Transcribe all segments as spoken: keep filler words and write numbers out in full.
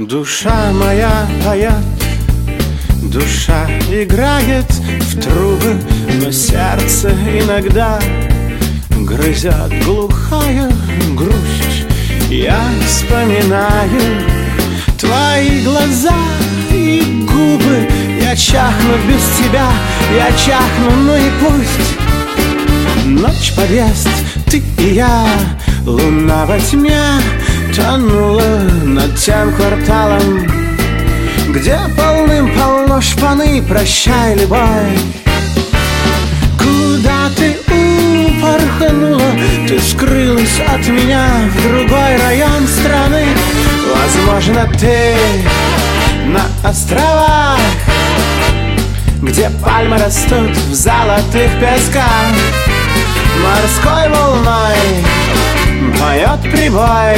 Душа моя поет, душа играет в трубы, но сердце иногда грызет глухая грусть. Я вспоминаю твои глаза и губы. Я чахну без тебя, я чахну, ну и пусть. Ночь, подъезд, ты и я, луна во тьме тонула над тем кварталом, где полным-полно шпаны. Прощай, любовь. Куда ты упорхнула? Ты скрылась от меня в другой район страны. Возможно, ты на островах, где пальмы растут в золотых песках. Морской волной поет прибой,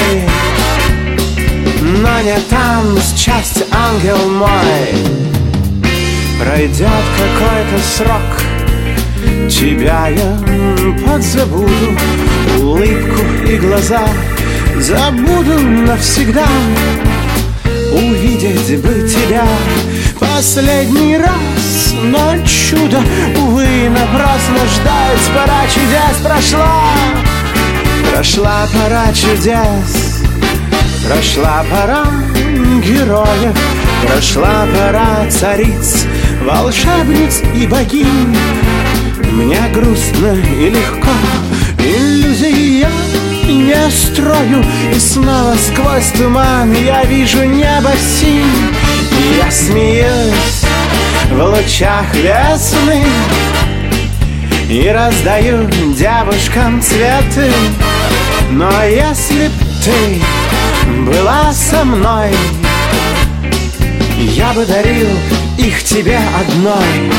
но не там счастье, ангел мой. Пройдет какой-то срок, тебя я подзабуду, улыбку и глаза забуду навсегда. Увидеть бы тебя последний раз, но чудо, увы, напрасно ждать. Пора чудес прошла, прошла пора чудес. Прошла пора героев, прошла пора цариц, волшебниц и богинь. Мне грустно и легко, иллюзий я не строю. И снова сквозь туман я вижу небо синь. И я смеюсь в лучах весны и раздаю девушкам цветы. Но если б ты была со мной, я бы дарил их тебе одной.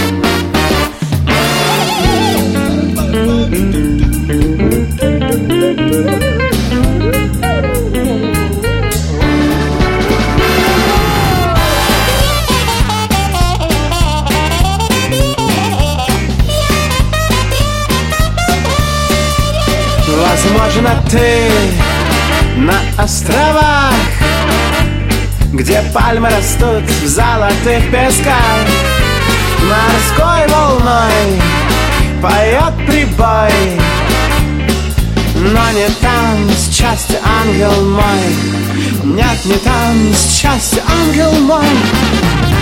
Возможно, ты на островах, где пальмы растут в золотых песках. Морской волной поет прибой, но не там счастье, ангел мой. Нет, не там счастье, ангел мой.